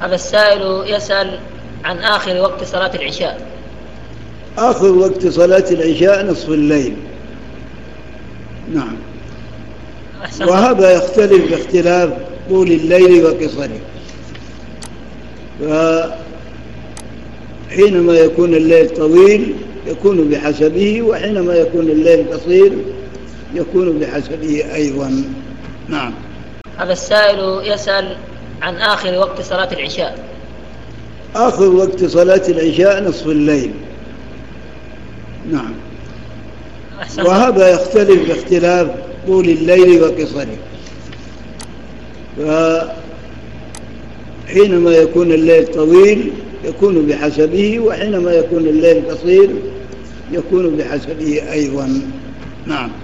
هذا السائل يسأل عن آخر وقت صلاة العشاء. آخر وقت صلاة العشاء نصف الليل. نعم. وهذا يختلف باختلاف طول الليل وقصره. فحينما يكون الليل طويل يكون بحسبه، وحينما يكون الليل قصير يكون بحسبه أيضا. نعم. هذا السائل يسأل عن آخر وقت صلاة العشاء. آخر وقت صلاة العشاء نصف الليل. نعم. وهذا يختلف باختلاف طول الليل وقصره. فحينما يكون الليل طويل يكون بحسبه، وحينما يكون الليل قصير يكون بحسبه أيضا. نعم.